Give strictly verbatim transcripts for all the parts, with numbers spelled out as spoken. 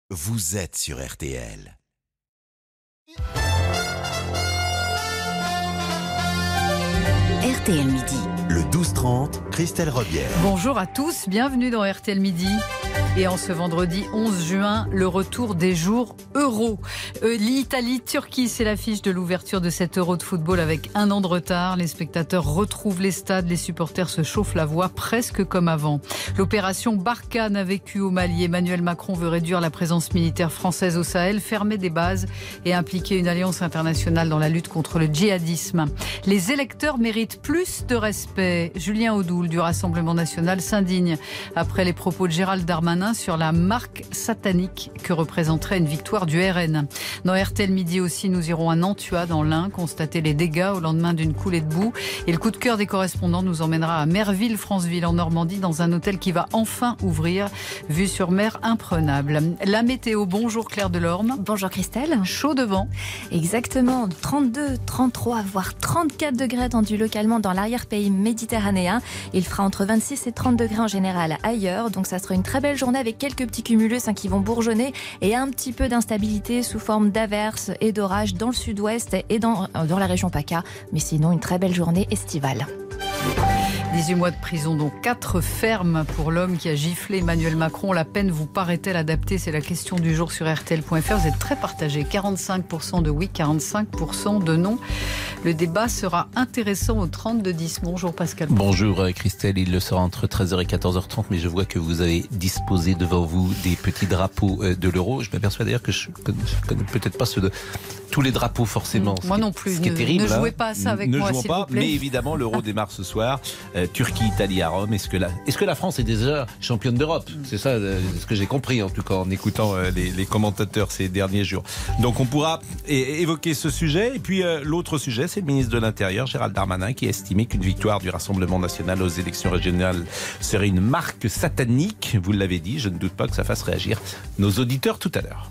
Vous êtes sur R T L. R T L Midi. Le douze trente, Christelle Robière. Bonjour à tous, bienvenue dans R T L Midi. Et en ce vendredi onze juin, le retour des jours Euro. Euh, L'Italie-Turquie, c'est l'affiche de l'ouverture de cet Euro de football avec un an de retard. Les spectateurs retrouvent les stades, les supporters se chauffent la voix presque comme avant. L'opération Barkhane a vécu au Mali. Emmanuel Macron veut réduire la présence militaire française au Sahel, fermer des bases et impliquer une alliance internationale dans la lutte contre le djihadisme. Les électeurs méritent plus de respect. Julien Audoul du Rassemblement national s'indigne après les propos de Gérald Darmanin sur la marque satanique que représenterait une victoire du R N. Dans R T L Midi aussi, nous irons à Nantua dans l'Ain constater les dégâts au lendemain d'une coulée de boue. Et le coup de cœur des correspondants nous emmènera à Merville-Franceville en Normandie dans un hôtel qui va enfin ouvrir, vue sur mer imprenable. La météo, bonjour Claire Delorme. Bonjour Christelle. Chaud devant. Exactement, trente-deux, trente-trois, voire trente-quatre degrés attendus localement dans l'arrière-pays méditerranéen. Il fera entre vingt-six et trente degrés en général ailleurs, donc ça sera une très belle journée avec quelques petits cumulus hein, qui vont bourgeonner et un petit peu d'instabilité sous forme d'averses et d'orages dans le sud-ouest et dans, dans la région PACA. Mais sinon, une très belle journée estivale. dix-huit mois de prison, dont quatre fermes pour l'homme qui a giflé Emmanuel Macron. La peine vous paraît-elle adaptée? C'est la question du jour sur R T L point F R. Vous êtes très partagé. quarante-cinq pour cent de oui, quarante-cinq pour cent de non. Le débat sera intéressant au trente-deux dix. Bonjour Pascal. Bonjour Christelle, il le sera entre treize heures et quatorze heures trente, mais je vois que vous avez disposé devant vous des petits drapeaux de l'euro. Je m'aperçois d'ailleurs que je ne connais, connais peut-être pas ceux de tous les drapeaux forcément. Mmh, moi non plus. Ce qui est ne, terrible. Ne jouez hein. pas à ça avec ne moi, jouons s'il pas, vous plaît. Mais évidemment, l'euro démarre ce soir. Euh, Turquie, Italie à Rome. Est-ce que la, est-ce que la France est déjà championne d'Europe? mmh. C'est ça euh, ce que j'ai compris en tout cas en écoutant euh, les, les commentateurs ces derniers jours. Donc on pourra é- évoquer ce sujet. Et puis euh, l'autre sujet, c'est le ministre de l'Intérieur, Gérald Darmanin, qui a estimé qu'une victoire du Rassemblement national aux élections régionales serait une marque satanique. Vous l'avez dit, je ne doute pas que ça fasse réagir nos auditeurs tout à l'heure.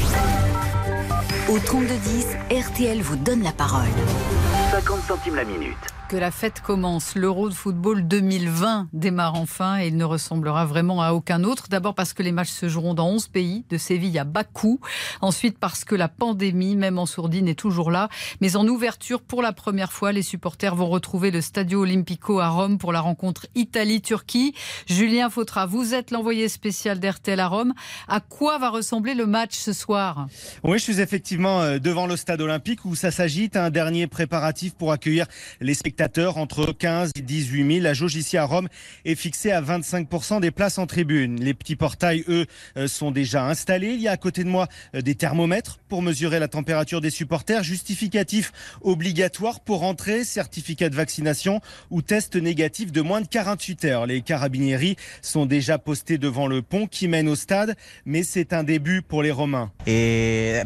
Au trente-deux dix, R T L vous donne la parole. cinquante centimes la minute. Que la fête commence. L'Euro de football deux mille vingt démarre enfin et il ne ressemblera vraiment à aucun autre. D'abord parce que les matchs se joueront dans onze pays, de Séville à Bakou. Ensuite parce que la pandémie, même en sourdine, est toujours là. Mais en ouverture, pour la première fois, les supporters vont retrouver le Stadio Olimpico à Rome pour la rencontre Italie-Turquie. Julien Fautra, vous êtes l'envoyé spécial d'R T L à Rome. À quoi va ressembler le match ce soir? Oui, je suis effectivement devant le stade olympique où ça s'agite. Un dernier préparatif pour accueillir les spectateurs. Entre quinze et dix-huit mille. La jauge ici à Rome est fixée à vingt-cinq pour cent des places en tribune. Les petits portails, eux, sont déjà installés. Il y a à côté de moi des thermomètres pour mesurer la température des supporters. Justificatif obligatoire pour entrer, certificat de vaccination ou test négatif de moins de quarante-huit heures. Les carabinieri sont déjà postés devant le pont qui mène au stade, mais c'est un début pour les Romains. C'est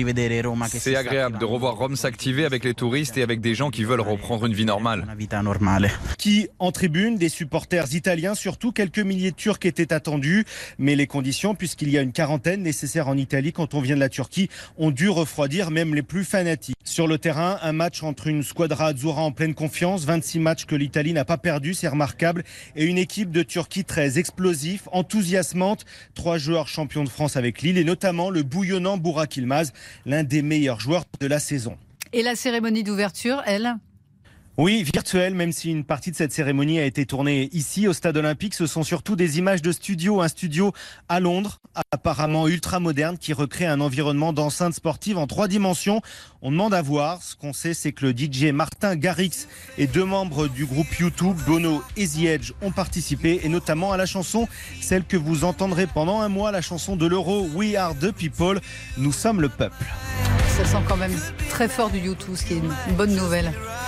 agréable de revoir Rome s'activer avec les touristes et avec des gens qui veulent reprendre une vie normale. Qui, en tribune, des supporters italiens, surtout quelques milliers de Turcs étaient attendus. Mais les conditions, puisqu'il y a une quarantaine nécessaire en Italie quand on vient de la Turquie, ont dû refroidir même les plus fanatiques. Sur le terrain, un match entre une squadra azzurra en pleine confiance, vingt-six matchs que l'Italie n'a pas perdu, c'est remarquable, et une équipe de Turquie très explosive, enthousiasmante. Trois joueurs champions de France avec Lille et notamment le bouillonnant Burak Yılmaz, l'un des meilleurs joueurs de la saison. Et la cérémonie d'ouverture, elle ? Oui, virtuel, même si une partie de cette cérémonie a été tournée ici au Stade Olympique. Ce sont surtout des images de studio. Un studio à Londres, apparemment ultra moderne, qui recrée un environnement d'enceinte sportive en trois dimensions. On demande à voir. Ce qu'on sait, c'est que le D J Martin Garrix et deux membres du groupe YouTube, Bono et The Edge, ont participé, et notamment à la chanson, celle que vous entendrez pendant un mois, la chanson de l'Euro, We Are the People, nous sommes le peuple. Ça sent quand même très fort du YouTube, ce qui est une, une bonne nouvelle.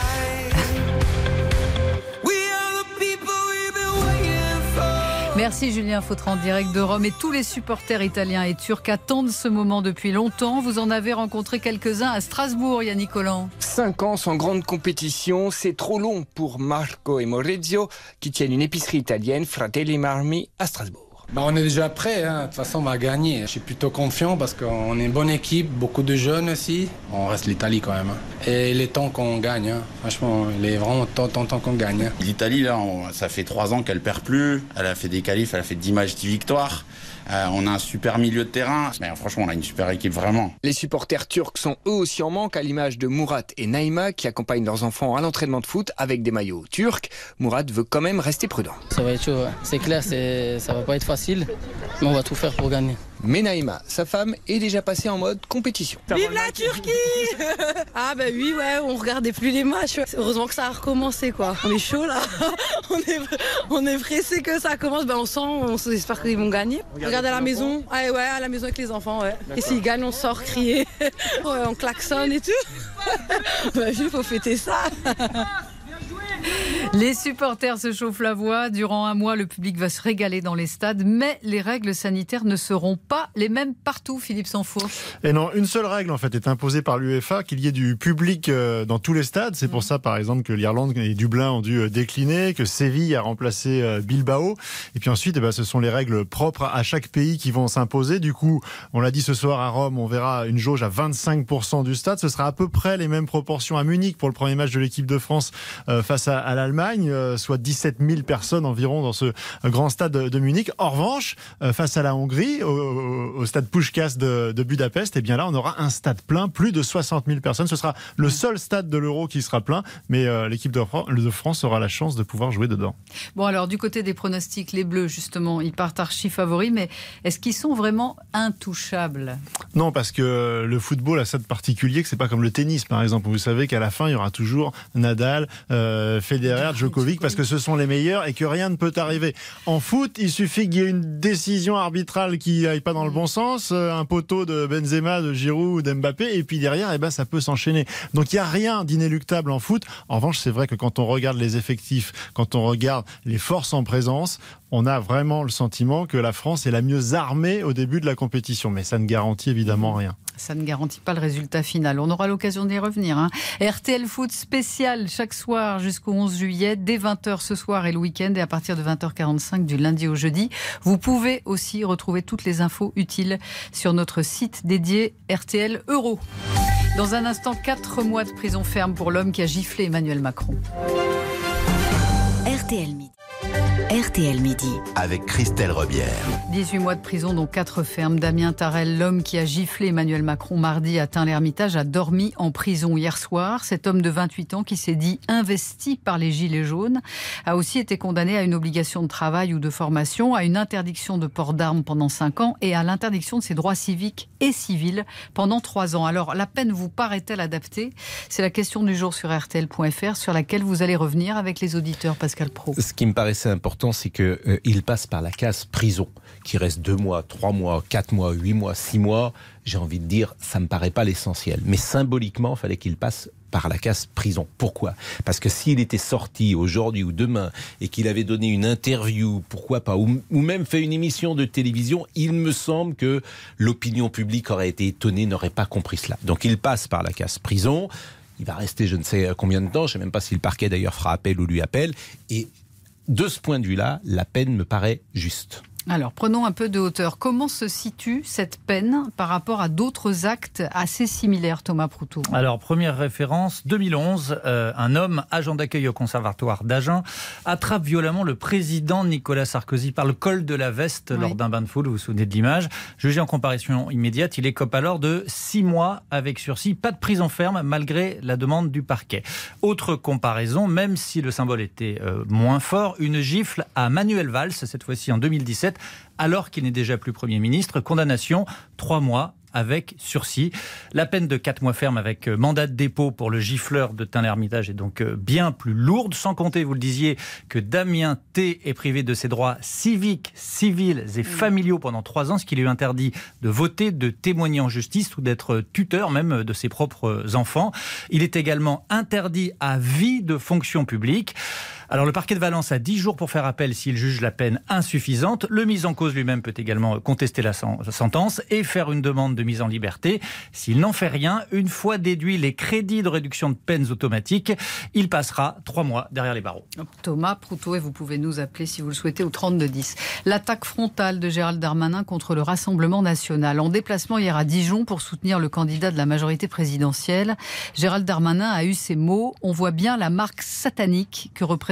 Merci Julien Fautra en direct de Rome. Et tous les supporters italiens et turcs attendent ce moment depuis longtemps. Vous en avez rencontré quelques-uns à Strasbourg, Yannick Collant. Cinq ans sans grande compétition, c'est trop long pour Marco et Maurizio qui tiennent une épicerie italienne, Fratelli Marmi, à Strasbourg. Bah on est déjà prêt, hein. De toute façon on va gagner. Je suis plutôt confiant parce qu'on est une bonne équipe, beaucoup de jeunes aussi. On reste l'Italie quand même. Hein. Et il est temps qu'on gagne, hein. Franchement, il est vraiment temps, temps, temps qu'on gagne. Hein. L'Italie, là, on, ça fait trois ans qu'elle perd plus. Elle a fait des qualifs, elle a fait dix matchs, dix victoires. Euh, on a un super milieu de terrain. Mais franchement, on a une super équipe, vraiment. Les supporters turcs sont eux aussi en manque, à l'image de Murat et Naïma qui accompagnent leurs enfants à l'entraînement de foot avec des maillots turcs. Murat veut quand même rester prudent. Ça va être chaud, ouais. C'est clair, c'est... ça va pas être facile, mais on va tout faire pour gagner. Mais Naïma, sa femme, est déjà passée en mode compétition. Vive la Turquie! Ah bah oui, ouais, on regardait plus les matchs. Heureusement que ça a recommencé, quoi. On est chaud là. on est on est pressé que ça commence. Ben on sent, on espère qu'ils vont gagner. Regarde à la maison. Ah ouais, à la maison avec les enfants, ouais. Et s'ils gagnent, on sort crier. On klaxonne et tout. Bah il faut fêter ça. Les supporters se chauffent la voix. Durant un mois, le public va se régaler dans les stades, mais les règles sanitaires ne seront pas les mêmes partout, Philippe Sansfourche. Et non, une seule règle en fait est imposée par l'UEFA, qu'il y ait du public dans tous les stades. C'est pour ça, par exemple, que l'Irlande et Dublin ont dû décliner, que Séville a remplacé Bilbao. Et puis ensuite, eh ben, ce sont les règles propres à chaque pays qui vont s'imposer. Du coup, on l'a dit ce soir à Rome, on verra une jauge à vingt-cinq pour cent du stade. Ce sera à peu près les mêmes proportions à Munich pour le premier match de l'équipe de France euh, face à, à l'Allemagne, euh, soit dix-sept mille personnes environ dans ce grand stade de, de Munich. En revanche, euh, face à la Hongrie, au, au, au stade Puskás de, de Budapest, eh bien là, on aura un stade plein, plus de soixante mille personnes. Ce sera le seul stade de l'Euro qui sera plein, mais euh, l'équipe de, de France aura la chance de pouvoir jouer dedans. Bon alors, du côté des pronostics, les Bleus, justement, ils partent archi favoris, mais est-ce qu'ils sont vraiment intouchables ? Non, parce que le football a ça de particulier que c'est pas comme le tennis, par exemple. Vous savez qu'à la fin, il y aura toujours Nadal, euh, Federer, Djokovic, parce que ce sont les meilleurs et que rien ne peut arriver. En foot, il suffit qu'il y ait une décision arbitrale qui aille pas dans le bon sens, un poteau de Benzema, de Giroud ou d'Mbappé, et puis derrière, eh ben, ça peut s'enchaîner. Donc il n'y a rien d'inéluctable en foot. En revanche, c'est vrai que quand on regarde les effectifs, quand on regarde les forces en présence, on a vraiment le sentiment que la France est la mieux armée au début de la compétition. Mais ça ne garantit évidemment rien. Ça ne garantit pas le résultat final. On aura l'occasion d'y revenir. Hein. R T L Foot spécial chaque soir jusqu'au onze juillet, dès vingt heures ce soir et le week-end, et à partir de vingt heures quarante-cinq du lundi au jeudi. Vous pouvez aussi retrouver toutes les infos utiles sur notre site dédié R T L Euro. Dans un instant, quatre mois de prison ferme pour l'homme qui a giflé Emmanuel Macron. R T L Midi. R T L Midi. Avec Christelle Rebière. dix-huit mois de prison, dont quatre fermes. Damien Tarel, l'homme qui a giflé Emmanuel Macron mardi à Tain-l'Hermitage, a dormi en prison hier soir. Cet homme de vingt-huit ans qui s'est dit investi par les Gilets jaunes a aussi été condamné à une obligation de travail ou de formation, à une interdiction de port d'armes pendant cinq ans et à l'interdiction de ses droits civiques et civils pendant trois ans. Alors, la peine vous paraît-elle adaptée ? C'est la question du jour sur R T L point F R sur laquelle vous allez revenir avec les auditeurs. Pascal Praud. Ce qui me paraissait important, c'est qu'il euh, passe par la case prison, qui reste deux mois, trois mois, quatre mois, huit mois, six mois. J'ai envie de dire, ça me paraît pas l'essentiel. Mais symboliquement, il fallait qu'il passe par la case prison. Pourquoi ? Parce que s'il était sorti aujourd'hui ou demain et qu'il avait donné une interview, pourquoi pas, ou, ou même fait une émission de télévision, il me semble que l'opinion publique aurait été étonnée, n'aurait pas compris cela. Donc il passe par la case prison. Il va rester je ne sais combien de temps, je ne sais même pas si le parquet d'ailleurs fera appel ou lui appelle. Et de ce point de vue-là, la peine me paraît juste. Alors, prenons un peu de hauteur. Comment se situe cette peine par rapport à d'autres actes assez similaires, Thomas Proutot ? Alors, première référence, deux mille onze, euh, un homme, agent d'accueil au conservatoire d'Agen, attrape violemment le président Nicolas Sarkozy par le col de la veste oui. lors d'un bain de foule, vous vous souvenez de l'image. Jugé en comparution immédiate, il écope alors de six mois avec sursis, pas de prison ferme malgré la demande du parquet. Autre comparaison, même si le symbole était euh, moins fort, une gifle à Manuel Valls, cette fois-ci en deux mille dix-sept, alors qu'il n'est déjà plus Premier ministre. Condamnation, trois mois avec sursis. La peine de quatre mois ferme avec mandat de dépôt pour le gifleur de Tain-l'Hermitage est donc bien plus lourde, sans compter, vous le disiez, que Damien T est privé de ses droits civiques, civils et familiaux pendant trois ans, ce qui lui interdit de voter, de témoigner en justice ou d'être tuteur même de ses propres enfants. Il est également interdit à vie de fonction publique. Alors le parquet de Valence a dix jours pour faire appel s'il juge la peine insuffisante. Le mis en cause lui-même peut également contester la sentence et faire une demande de mise en liberté. S'il n'en fait rien, une fois déduits les crédits de réduction de peines automatiques, il passera trois mois derrière les barreaux. Thomas Proutot, et vous pouvez nous appeler si vous le souhaitez au trente-deux dix. L'attaque frontale de Gérald Darmanin contre le Rassemblement national. En déplacement hier à Dijon pour soutenir le candidat de la majorité présidentielle, Gérald Darmanin a eu ces mots. On voit bien la marque satanique que représente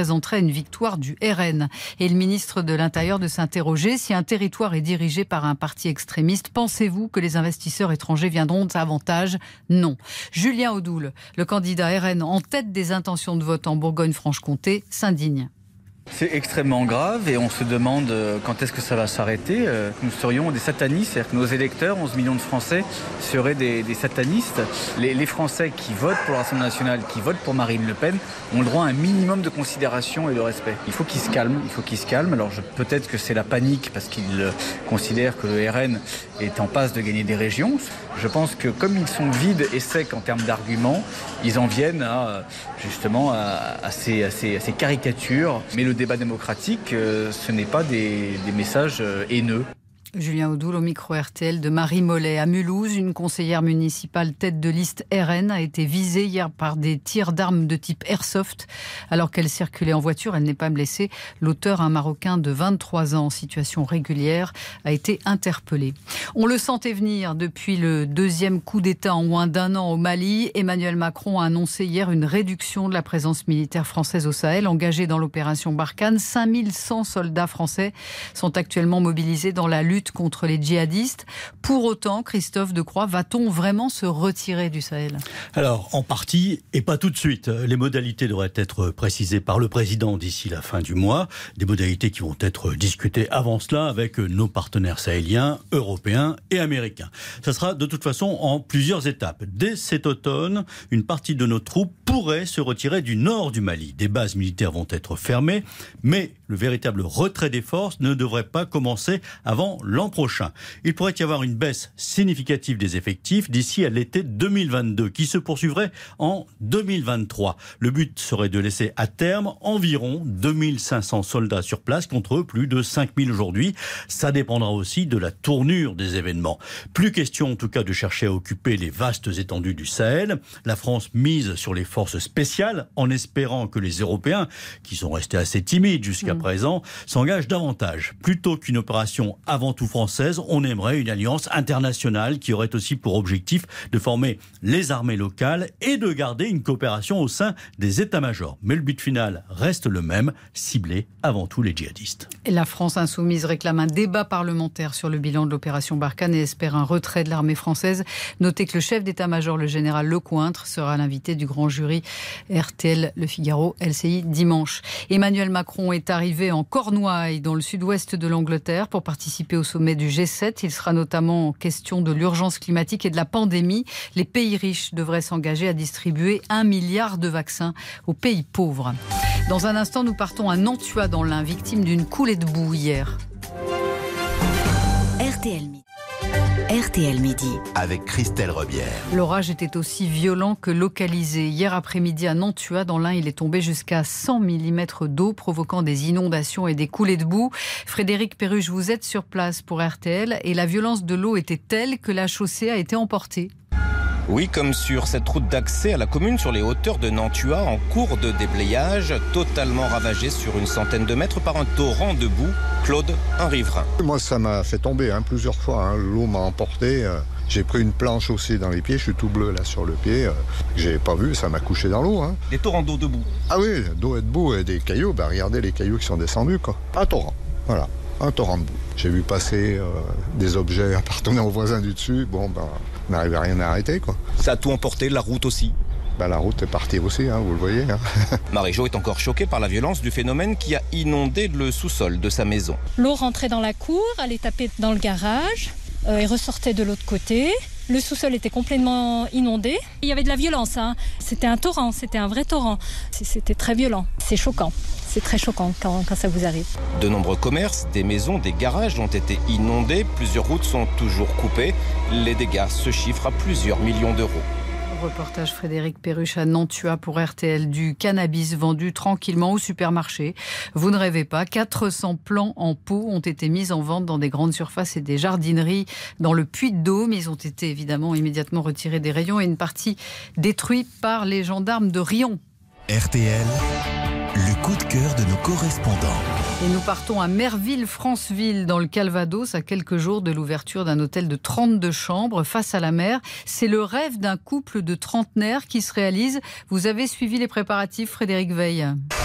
présenterait une victoire du R N. Et le ministre de l'Intérieur de s'interroger, si un territoire est dirigé par un parti extrémiste, pensez-vous que les investisseurs étrangers viendront davantage ? Non. Julien Audoul, le candidat R N en tête des intentions de vote en Bourgogne-Franche-Comté, s'indigne. C'est extrêmement grave et on se demande quand est-ce que ça va s'arrêter. Nous serions des satanistes, c'est-à-dire que nos électeurs, onze millions de Français, seraient des, des satanistes. Les, les Français qui votent pour le Rassemblement national, qui votent pour Marine Le Pen, ont le droit à un minimum de considération et de respect. Il faut qu'ils se calment, il faut qu'ils se calment. Alors je, peut-être que c'est la panique parce qu'ils considèrent que le R N est en passe de gagner des régions. Je pense que comme ils sont vides et secs en termes d'arguments, ils en viennent à, justement à, à, ces, à, ces, à ces caricatures. Mais le débat démocratique, euh, ce n'est pas des, des messages euh, haineux. Julien Audoul au micro R T L de Marie Mollet. À Mulhouse, une conseillère municipale tête de liste R N a été visée hier par des tirs d'armes de type airsoft. Alors qu'elle circulait en voiture, elle n'est pas blessée. L'auteur, un Marocain de vingt-trois ans en situation régulière, a été interpellé. On le sentait venir depuis le deuxième coup d'État en moins d'un an au Mali. Emmanuel Macron a annoncé hier une réduction de la présence militaire française au Sahel, engagée dans l'opération Barkhane. cinq mille cent soldats français sont actuellement mobilisés dans la lutte contre les djihadistes. Pour autant, Christophe Decroix, va-t-on vraiment se retirer du Sahel ? Alors, en partie, et pas tout de suite. Les modalités devraient être précisées par le président d'ici la fin du mois. Des modalités qui vont être discutées avant cela avec nos partenaires sahéliens, européens et américains. Ça sera de toute façon en plusieurs étapes. Dès cet automne, une partie de nos troupes pourrait se retirer du nord du Mali. Des bases militaires vont être fermées, mais le véritable retrait des forces ne devrait pas commencer avant l'an prochain. Il pourrait y avoir une baisse significative des effectifs d'ici à l'été deux mille vingt-deux, qui se poursuivrait en deux mille vingt-trois. Le but serait de laisser à terme environ deux mille cinq cents soldats sur place, contre plus de cinq mille aujourd'hui. Ça dépendra aussi de la tournure des événements. Plus question en tout cas de chercher à occuper les vastes étendues du Sahel. La France mise sur les forces spéciales en espérant que les Européens, qui sont restés assez timides jusqu'à mmh. présent, s'engagent davantage. Plutôt qu'une opération avant tout française, on aimerait une alliance internationale qui aurait aussi pour objectif de former les armées locales et de garder une coopération au sein des états-majors. Mais le but final reste le même, cibler avant tout les djihadistes. Et la France insoumise réclame un débat parlementaire sur le bilan de l'opération Barkhane et espère un retrait de l'armée française. Notez que le chef d'état-major, le général Lecointre, sera l'invité du grand jury R T L Le Figaro L C I dimanche. Emmanuel Macron est arrivé en Cornouailles, dans le sud-ouest de l'Angleterre, pour participer au sommet du G sept. Il sera notamment question de l'urgence climatique et de la pandémie. Les pays riches devraient s'engager à distribuer un milliard de vaccins aux pays pauvres. Dans un instant, nous partons à Nantua dans l'Ain, victime d'une coulée de boue hier. R T L Midi. R T L Midi. Avec Christelle Rebière. L'orage était aussi violent que localisé. Hier après-midi à Nantua, dans l'Ain, il est tombé jusqu'à cent millimètres d'eau, provoquant des inondations et des coulées de boue. Frédéric Perruche, vous êtes sur place pour R T L et la violence de l'eau était telle que la chaussée a été emportée. Oui, comme sur cette route d'accès à la commune sur les hauteurs de Nantua, en cours de déblayage, totalement ravagée sur une centaine de mètres par un torrent de boue. Claude, un riverain. Moi, ça m'a fait tomber hein, plusieurs fois. Hein. L'eau m'a emporté. Euh, j'ai pris une planche aussi dans les pieds. Je suis tout bleu là sur le pied. Euh, j'ai pas vu, ça m'a couché dans l'eau. Hein. Des torrents d'eau de boue. Ah oui, d'eau et de boue et des cailloux. Bah, regardez les cailloux qui sont descendus. Quoi. Un torrent, voilà. Un torrent de boue. J'ai vu passer euh, des objets appartenant aux voisins du dessus. Bon, ben, on n'arrivait à rien à arrêter, quoi. Ça a tout emporté, la route aussi. Ben, la route est partie aussi, hein, vous le voyez. Hein. Marie-Jo est encore choquée par la violence du phénomène qui a inondé le sous-sol de sa maison. L'eau rentrait dans la cour, allait taper dans le garage euh, et ressortait de l'autre côté. Le sous-sol était complètement inondé. Il y avait de la violence. Hein. C'était un torrent, c'était un vrai torrent. C'était très violent. C'est choquant. C'est très choquant quand, quand ça vous arrive. De nombreux commerces, des maisons, des garages ont été inondés. Plusieurs routes sont toujours coupées. Les dégâts se chiffrent à plusieurs millions d'euros. Reportage Frédéric Perruche à Nantua pour R T L. Du cannabis vendu tranquillement au supermarché. Vous ne rêvez pas, quatre cents plants en pot ont été mis en vente dans des grandes surfaces et des jardineries dans le Puy-de-Dôme. Ils ont été évidemment immédiatement retirés des rayons et une partie détruite par les gendarmes de Riom. R T L, le coup de cœur de nos correspondants. Et nous partons à Merville-Franceville, dans le Calvados, à quelques jours de l'ouverture d'un hôtel de trente-deux chambres face à la mer. C'est le rêve d'un couple de trentenaires qui se réalise. Vous avez suivi les préparatifs, Frédéric Veil ?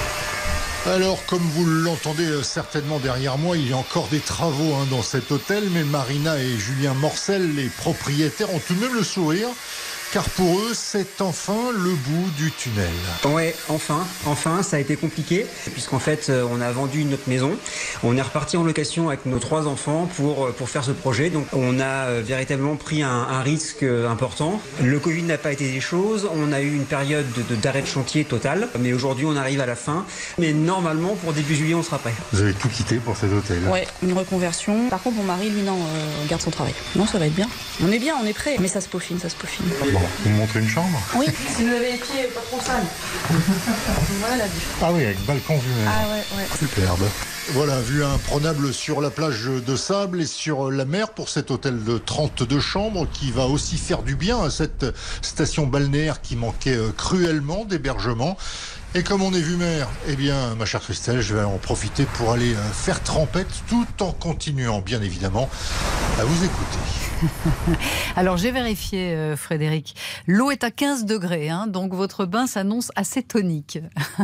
Alors, comme vous l'entendez certainement derrière moi, il y a encore des travaux hein, dans cet hôtel, mais Marina et Julien Morcel, les propriétaires, ont tout de même le sourire. Car pour eux, c'est enfin le bout du tunnel. Ouais, enfin, enfin, ça a été compliqué, puisqu'en fait, on a vendu notre maison. On est reparti en location avec nos trois enfants pour, pour faire ce projet. Donc, on a véritablement pris un, un risque important. Le Covid n'a pas été des choses. On a eu une période de, de, d'arrêt de chantier total. Mais aujourd'hui, on arrive à la fin. Mais normalement, pour début juillet, on sera prêt. Vous avez tout quitté pour cet hôtel? Ouais, une reconversion. Par contre, mon mari, lui, non, euh, garde son travail. Non, ça va être bien. On est bien, on est prêt. Mais ça se peaufine, ça se peaufine. Bon, vous me montrez une chambre? Oui, si vous avez les pieds pas trop sales. Voilà la vue. Ah oui, avec balcon vue mer. Ah ouais, ouais. Superbe. Voilà, vue imprenable sur la plage de sable et sur la mer pour cet hôtel de trente-deux chambres qui va aussi faire du bien à cette station balnéaire qui manquait cruellement d'hébergement. Et comme on est vue mer, eh bien, ma chère Christelle, je vais en profiter pour aller faire trempette tout en continuant, bien évidemment, à vous écouter. Alors j'ai vérifié, euh, Frédéric. L'eau est à quinze degrés, hein, donc votre bain s'annonce assez tonique.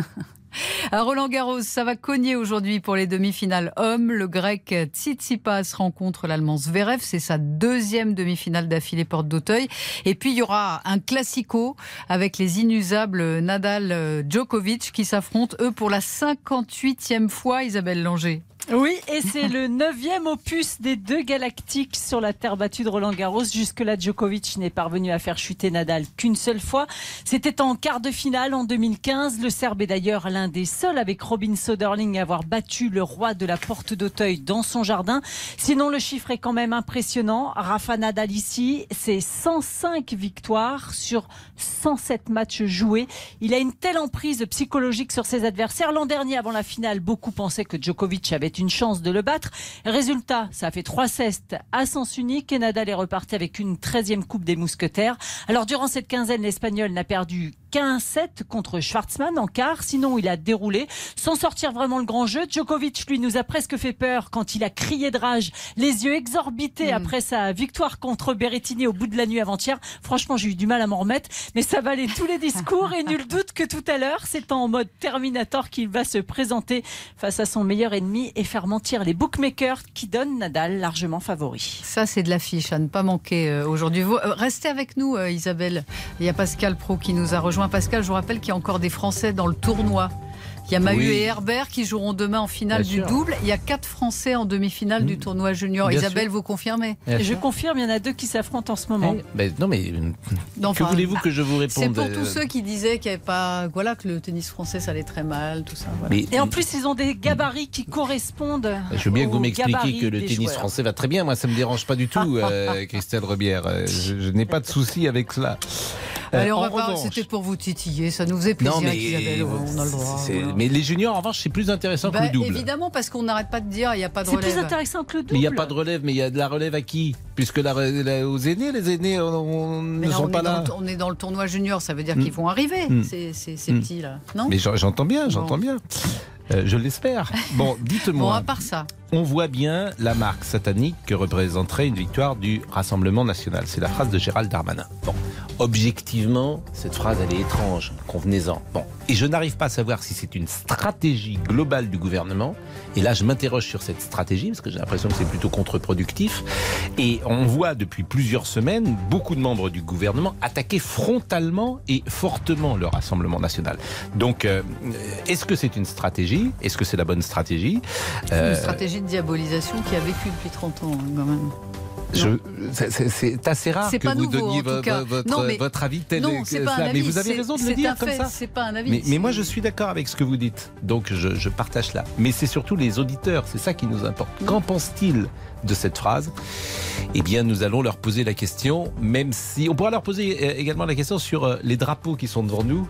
À Roland-Garros, ça va cogner aujourd'hui pour les demi-finales hommes. Le grec Tsitsipas rencontre l'allemand Zverev. C'est sa deuxième demi-finale d'affilée porte d'Auteuil. Et puis il y aura un classico avec les inusables Nadal-Djokovic qui s'affrontent, eux, pour la cinquante-huitième fois, Isabelle Langer. Oui, et c'est le neuvième opus des deux galactiques sur la terre battue de Roland-Garros. Jusque-là, Djokovic n'est parvenu à faire chuter Nadal qu'une seule fois. C'était en quart de finale en deux mille quinze. Le Serbe est d'ailleurs l'un des seuls avec Robin Söderling à avoir battu le roi de la porte d'Auteuil dans son jardin. Sinon, le chiffre est quand même impressionnant. Rafa Nadal ici, c'est cent cinq victoires sur cent sept matchs joués. Il a une telle emprise psychologique sur ses adversaires. L'an dernier, avant la finale, beaucoup pensaient que Djokovic avait une chance de le battre. Résultat, ça a fait trois sets à sens unique et Nadal est reparti avec une treizième coupe des mousquetaires. Alors durant cette quinzaine, l'Espagnol n'a perdu qu'un set contre Schwartzmann en quart. Sinon, il a déroulé sans sortir vraiment le grand jeu. Djokovic, lui, nous a presque fait peur quand il a crié de rage, les yeux exorbités mmh. après sa victoire contre Berrettini au bout de la nuit avant-hier. Franchement, j'ai eu du mal à m'en remettre, mais ça valait tous les discours et nul doute que tout à l'heure, c'est en mode Terminator qu'il va se présenter face à son meilleur ennemi et faire mentir les bookmakers qui donnent Nadal largement favori. Ça, c'est de l'affiche à ne pas manquer euh, aujourd'hui. Vous, euh, restez avec nous, euh, Isabelle. Il y a Pascal Praud qui nous a rejoint. Pascal, je vous rappelle qu'il y a encore des Français dans le tournoi. Il y a Mahut oui. et Herbert qui joueront demain en finale Bien du sûr. double. Il y a quatre Français en demi-finale mmh. du tournoi junior. Bien Isabelle, sûr. vous confirmez? Bien Je sûr. confirme, il y en a deux qui s'affrontent en ce moment. Eh, ben, non mais non, que voulez-vous que je vous réponde? C'est pour tous ceux qui disaient qu'il y avait pas, voilà, que le tennis français ça allait très mal, tout ça. Voilà. Mais, et en plus, ils ont des gabarits qui correspondent. Je veux bien que vous m'expliquiez que le tennis joueurs. français va très bien. Moi, ça me dérange pas du tout, euh, Christelle Rebière. Je, je n'ai pas de souci avec cela. Allez, on va pas, c'était pour vous titiller, ça nous faisait plaisir, non, mais, Isabelle, on a le droit. Voilà. Mais les juniors, en revanche, c'est plus intéressant bah, que le double. Évidemment, parce qu'on n'arrête pas de dire il n'y a pas de c'est relève. C'est plus intéressant que le double. Mais il n'y a pas de relève, mais il y a de la relève à qui? Puisque la, la, aux aînés, les aînés on, on ne sont pas là. Le, on est dans le tournoi junior, ça veut dire mmh. qu'ils vont arriver, mmh. ces, ces, ces mmh. petits-là, non? Mais j'entends bien, j'entends bon. bien. Euh, je l'espère. Bon, dites-moi. Bon, à part ça. On voit bien la marque satanique que représenterait une victoire du Rassemblement national. C'est la phrase de Gérald Darmanin. Bon, objectivement, cette phrase, elle est étrange. Convenez-en. Bon, et je n'arrive pas à savoir si c'est une stratégie globale du gouvernement. Et là, je m'interroge sur cette stratégie parce que j'ai l'impression que c'est plutôt contre-productif. Et on voit depuis plusieurs semaines beaucoup de membres du gouvernement attaquer frontalement et fortement le Rassemblement national. Donc, euh, est-ce que c'est une stratégie? Est-ce que c'est la bonne stratégie? C'est euh, une stratégie de diabolisation qui a vécu depuis trente ans, quand même. Je, c'est, c'est assez rare c'est que vous nouveau, donniez votre, votre, non, mais, votre avis tel non, que c'est pas ça. Un avis, mais vous avez c'est, raison de le dire comme fait, ça. C'est pas un avis. Mais, mais moi, je suis d'accord avec ce que vous dites. Donc, je, je partage là. Mais c'est surtout les auditeurs. C'est ça qui nous importe. Qu'en pense-t-il de cette phrase? Eh bien, nous allons leur poser la question, même si... On pourra leur poser également la question sur les drapeaux qui sont devant nous.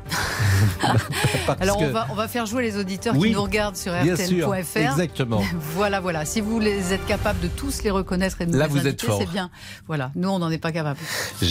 Alors, que... on, va, on va faire jouer les auditeurs oui, qui nous regardent sur R T L point F R. Exactement. Voilà, voilà. Si vous les êtes capables de tous les reconnaître et de nous Là, les vous inviter, êtes fort. C'est bien. Voilà. Nous, on n'en est pas capable. Je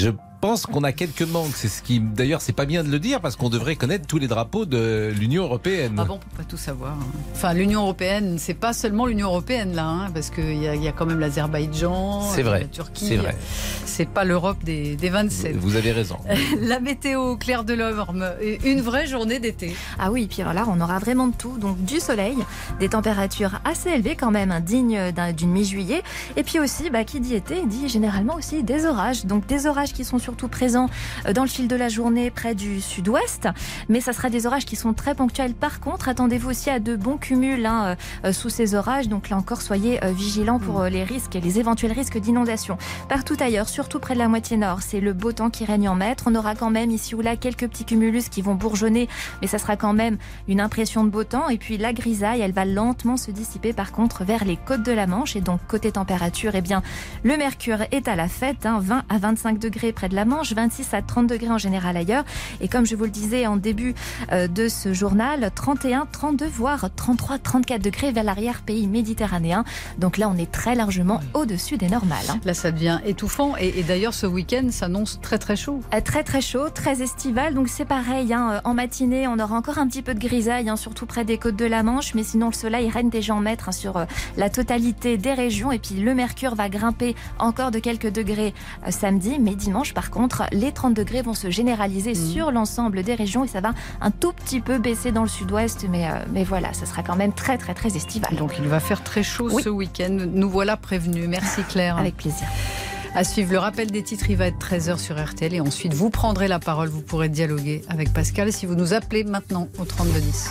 pense qu'on a quelques manques. C'est ce qui, d'ailleurs, c'est pas bien de le dire parce qu'on devrait connaître tous les drapeaux de l'Union européenne. Ah bon, on peut pas tout savoir. Enfin, l'Union européenne, c'est pas seulement l'Union européenne là, hein, parce qu'il y, y a quand même l'Azerbaïdjan, c'est vrai, la Turquie. C'est vrai. C'est pas l'Europe des, des vingt-sept. Vous, vous avez raison. La météo, Claire Delorme, une vraie journée d'été. Ah oui, puis alors là, on aura vraiment de tout. Donc du soleil, des températures assez élevées quand même, hein, dignes d'une mi-juillet. Et puis aussi, bah, qui dit été, dit généralement aussi des orages. Donc des orages qui sont surtout présents dans le fil de la journée près du sud-ouest. Mais ça sera des orages qui sont très ponctuels. Par contre, attendez-vous aussi à de bons cumuls hein, euh, sous ces orages. Donc là encore, soyez euh, vigilants pour euh, les risques et les éventuels risques d'inondation. Partout ailleurs, surtout près de la moitié nord, c'est le beau temps qui règne en maître. On aura quand même ici ou là quelques petits cumulus qui vont bourgeonner, mais ça sera quand même une impression de beau temps. Et puis la grisaille, elle va lentement se dissiper par contre vers les côtes de la Manche. Et donc côté température, eh bien, le mercure est à la fête, hein, vingt à vingt-cinq degrés près de la Manche, vingt-six à trente degrés en général ailleurs. Et comme je vous le disais en début euh, de ce journal, trente et un, trente-deux, voire trente-trois, trente-quatre degrés vers l'arrière-pays méditerranéen. Donc là, on est très largement au-dessus des normales. Hein. Là, ça devient étouffant. Et, et d'ailleurs, ce week-end s'annonce très très chaud. Euh, très très chaud, très estival. Donc c'est pareil, hein, en matinée, on aura encore un petit peu de grisaille, hein, surtout près des côtes de la Manche. Mais sinon, le soleil règne déjà en maître hein, sur euh, la totalité des régions. Et puis le mercure va grimper encore de quelques degrés euh, samedi. Mais dimanche, par contre, les trente degrés vont se généraliser mmh. sur l'ensemble des régions. Et ça va un tout petit peu baisser dans le sud-ouest. Mais, euh, mais voilà, ça sera quand même très très très estival. Donc il va faire très chaud oui. ce week-end. Nous voilà prévenus. Merci Claire. Avec plaisir. À suivre le rappel des titres, il va être treize heures sur R T L et ensuite vous prendrez la parole, vous pourrez dialoguer avec Pascal si vous nous appelez maintenant au trente-deux dix.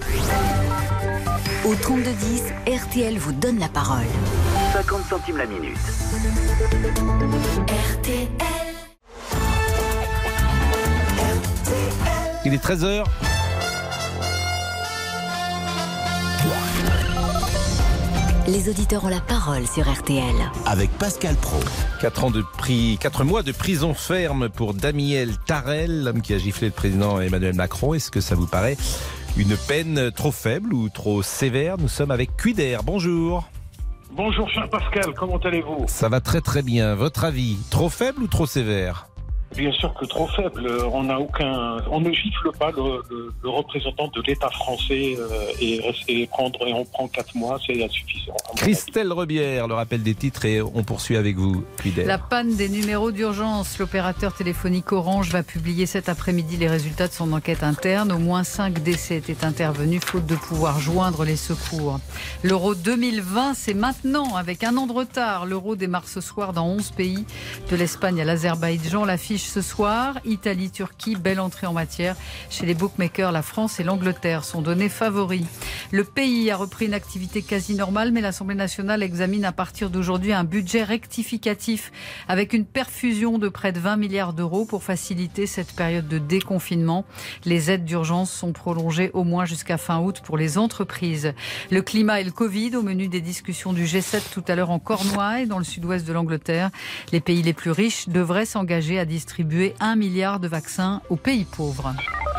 Au trente-deux dix, R T L vous donne la parole. cinquante centimes la minute. R T L. Il est treize heures. Les auditeurs ont la parole sur R T L. Avec Pascal Praud. Quatre ans de pri... Quatre mois de prison ferme pour Damiel Tarel, l'homme qui a giflé le président Emmanuel Macron. Est-ce que ça vous paraît une peine trop faible ou trop sévère? Nous sommes avec Cuider. Bonjour. Bonjour cher Pascal, comment allez-vous? Ça va très très bien. Votre avis, trop faible ou trop sévère? Bien sûr que trop faible. On n'a aucun, on ne gifle pas le, le, le représentant de l'État français euh, et, et prendre et on prend quatre mois, c'est insuffisant. Christelle Rebière, le rappel des titres et on poursuit avec vous, Cuider. La panne des numéros d'urgence. L'opérateur téléphonique Orange va publier cet après-midi les résultats de son enquête interne. Au moins cinq décès étaient intervenus faute de pouvoir joindre les secours. L'Euro deux mille vingt, c'est maintenant avec un an de retard. L'Euro démarre ce soir dans onze pays, de l'Espagne à l'Azerbaïdjan. L'affiche ce soir, Italie, Turquie, belle entrée en matière. Chez les bookmakers, la France et l'Angleterre sont donnés favoris. Le pays a repris une activité quasi normale, mais l'Assemblée nationale examine à partir d'aujourd'hui un budget rectificatif avec une perfusion de près de vingt milliards d'euros pour faciliter cette période de déconfinement. Les aides d'urgence sont prolongées au moins jusqu'à fin août pour les entreprises. Le climat et le Covid au menu des discussions du G sept tout à l'heure en Cornouailles, dans le sud-ouest de l'Angleterre. Les pays les plus riches devraient s'engager à distribuer un milliard de vaccins aux pays pauvres.